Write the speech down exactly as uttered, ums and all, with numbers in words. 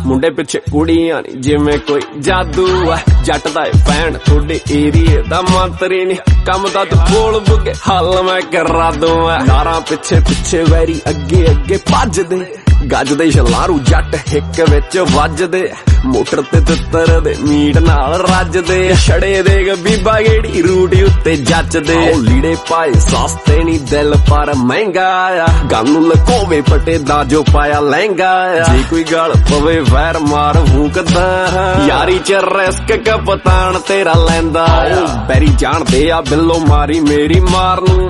ਮੁੰਡੇ ਪਿੱਛੇ ਕੁੜੀਆਂ ਨੀ ਜਿਵੇਂ ਕੋਈ ਜਾਦੂ ਆ ਜੱਟ ਦਾ ਏ ਫੈਨ ਤੁਹਾਡੇ ਏਰੀਏ ਦਾ ਮੰਤਰੀ ਨੀ ਕੰਮ ਦਾ ਤੂੰ ਬੋਲ ਬੁੱਗੇ ਹੱਲ ਮੈਂ ਕਰਾ ਦੂੰ ਨਾਰਾਂ ਪਿੱਛੇ ਪਿੱਛੇ ਵੈਰੀ ਅੱਗੇ ਅੱਗੇ ਭੱਜਦੇ ਗੱਜਦੇ ਛਲਾਰੂ ਜੱਟ ਹਿੱਕ ਵਿੱਚ ਵੱਜਦੇ ਮੋਟਰ ਤੇ ਤਿੱਤਰ ਦੇ ਮੀਟ ਨਾਲ ਰੱਜਦੇ ਛੜੇ ਦੇ ਬੀਬਾ ਗੇੜੀ ਰੂਟ ਉੱਤੇ ਜੱਚਦੇ ਲੀੜੇ ਪਾਏ ਸਸਤੇ ਨੀ ਦਿਲ ਪਰ ਮਹਿੰਗਾ ਆ ਗੱਲ ਨੂੰ ਲਕੋਵੇ ਪਟੇ ਦਾ ਜੋ ਪਾਇਆ ਲਹਿੰਗਾ ਆ ਜੇ ਕੋਈ ਗੱਲ ਪਵੇ ਵੈਰ ਮਾਰ ਫੂਕਦਾ ਯਾਰੀ ਚ ਰਿਸਕ ਕਪਤਾਨ ਤੇਰਾ ਲੈਂਦਾ ਬੈਰੀ ਜਾਣਦੇ ਆ ਬਿੱਲੋ ਮਾਰੀ ਮੇਰੀ ਮਾਰ ਨੂੰ